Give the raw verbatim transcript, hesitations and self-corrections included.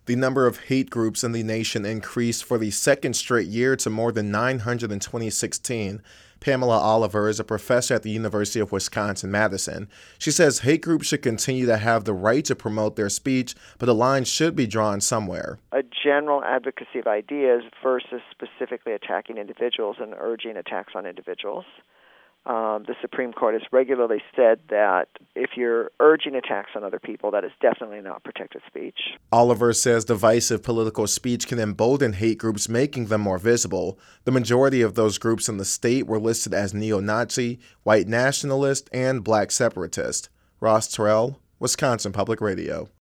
The number of hate groups in the nation increased for the second straight year to more than nine hundred in twenty sixteen. Pamela Oliver is a professor at the University of Wisconsin-Madison. She says hate groups should continue to have the right to promote their speech, but a line should be drawn somewhere. A general advocacy of ideas versus specifically attacking individuals and urging attacks on individuals. Um, the Supreme Court has regularly said that if you're urging attacks on other people, that is definitely not protected speech. Oliver says divisive political speech can embolden hate groups, making them more visible. The majority of those groups in the state were listed as neo-Nazi, white nationalist, and black separatist. Ross Terrell, Wisconsin Public Radio.